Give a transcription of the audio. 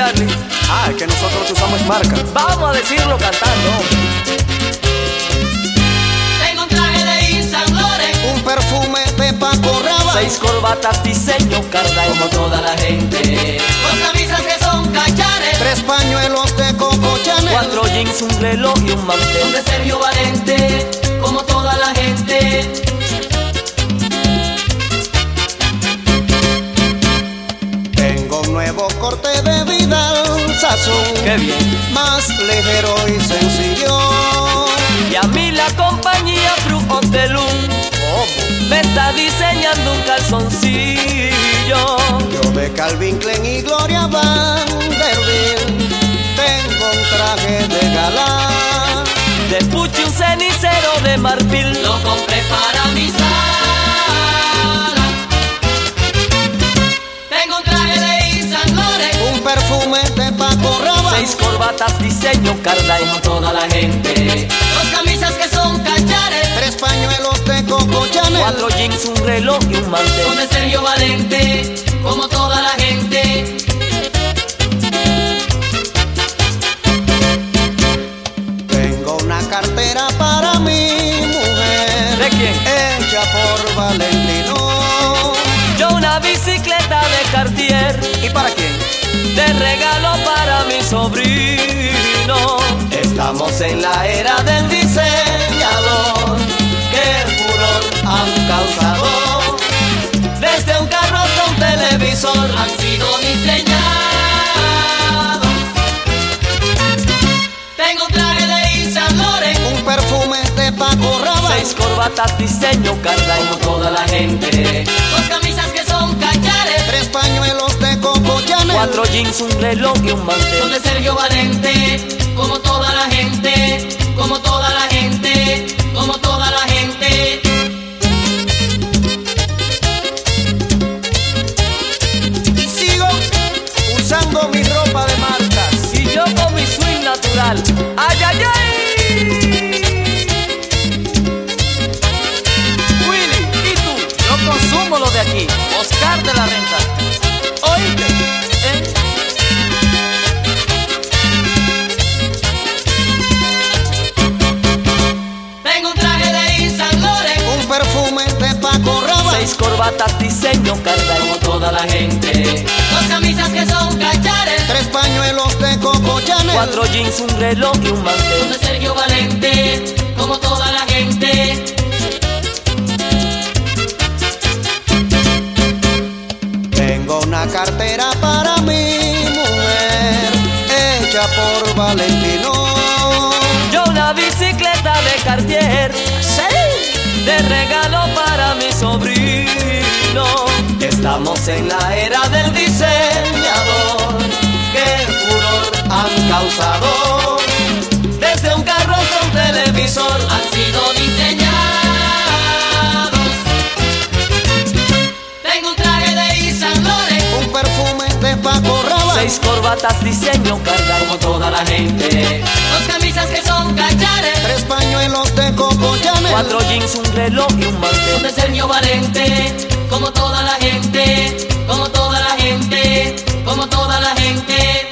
Charlie? Ah, es que nosotros usamos marca. Vamos a decirlo cantando. Tengo un traje de Yves Saint Laurent, un perfume de Paco Rabanne, 6 corbatas diseño Cardin, como toda la gente. 2 camisas que son cachares, 3 pañuelos de Coco Chanel, 4 jeans, un reloj y un mantel. de Sergio Valente, como toda la gente. tengo un nuevo corte de Vidal Sassoon, ¡Qué bien! más ligero y sencillo. Y a mí la compañía Fruit of the Loom me está diseñando un calzoncillo. Yo de Calvin Klein y Gloria Vanderbilt tengo un traje de gala. De Pucci un cenicero de marfil. Lo compré para mi sala. Tengo un traje de Yves Saint Laurent, Un perfume de Paco Rabanne, 6 corbatas diseño Cardin, como toda la gente. 2 camisas que son cachares, 3 pañuelos de Coco Chanel, 4 jeans, un reloj y un mantel. de Sergio Valente, como toda la gente. tengo una cartera para mi mujer, ¿De quién? hecha por Valentino. Yo una bicicleta de Cartier, ¿Y para quién? de regalo para mi sobrino. Estamos en la era del diseñador, qué furor han causado. Desde un carro hasta un televisor. Han sido diseñados. Tengo un traje de Yves Saint Laurent, Un perfume de Paco Rabanne, 6 corbatas diseño Cardin, como toda la gente. 2 camisas que son cachares, 3 pañuelos de Coco Chanel, 4 jeans, un reloj y un mantel. de Sergio Valente, como toda la gente, como toda la gente, como toda la gente. y sigo usando mi ropa de marcas. Y yo con mi swing natural. ¡Ay, ay, ay! Willy, ¿y tú? Yo consumo lo de aquí. Oscar de la Renta. ¿Oíste? ¿Eh? Tengo un traje de Yves Saint Laurent, Un perfume de Paco Rabanne, 6 corbatas diseño Cardin, como toda la gente. 2 camisas que son cachares, 3 pañuelos de Coco Chanel, 4 jeans, un reloj y un mantel. de Sergio Valente, como toda la gente. tengo una cartera para mi mujer, hecha por Valentino. Yo una bicicleta de Cartier, ¡sí!, de regalo para mi sobrino. Estamos en la era del diseñador, qué furor han causado. Desde un carro hasta un televisor. Han sido diseñados. Tengo un traje de Yves Saint Laurent, Un perfume de Paco Rabanne, 6 corbatas diseño Cardin, como toda la gente. 2 camisas que son cachares, 3 pañuelos de Coco Chanel, 4 jeans, un reloj y un mantel. de Sergio Valente, como toda la gente, como toda la gente, como toda la gente.